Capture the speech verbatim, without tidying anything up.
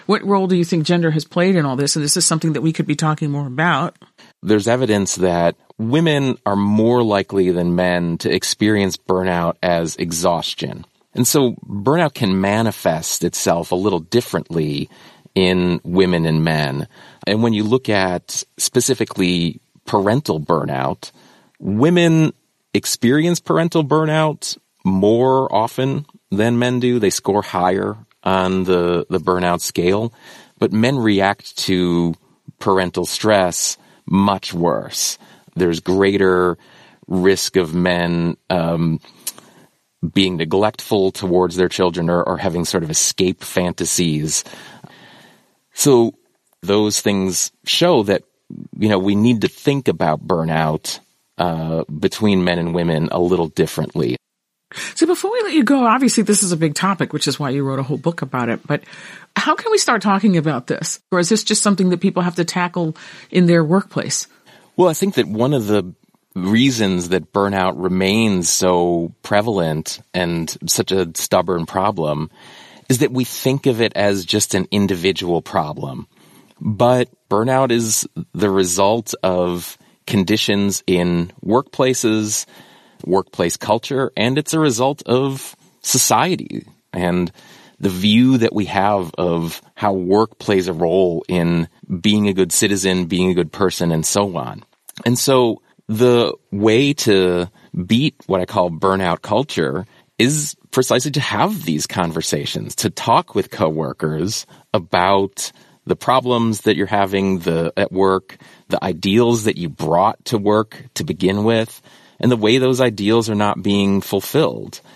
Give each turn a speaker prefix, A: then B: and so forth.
A: What role do you think gender has played in all this? And this is something that we could be talking more about.
B: There's evidence that women are more likely than men to experience burnout as exhaustion. And so burnout can manifest itself a little differently in women and men. And when you look at specifically parental burnout, women experience parental burnout more often than men do. They score higher on the, the burnout scale, but men react to parental stress much worse. There's greater risk of men um, being neglectful towards their children or, or having sort of escape fantasies. So those things show that, you know, we need to think about burnout uh, between men and women a little differently.
A: So before we let you go, obviously this is a big topic, which is why you wrote a whole book about it. But how can we start talking about this? Or is this just something that people have to tackle in their workplace?
B: Well, I think that one of the reasons that burnout remains so prevalent and such a stubborn problem is that we think of it as just an individual problem. But burnout is the result of conditions in workplaces, workplace culture, and it's a result of society and the view that we have of how work plays a role in being a good citizen, being a good person, and so on. And so the way to beat what I call burnout culture is precisely to have these conversations, to talk with coworkers about the problems that you're having the, at work, the ideals that you brought to work to begin with, and the way those ideals are not being fulfilled.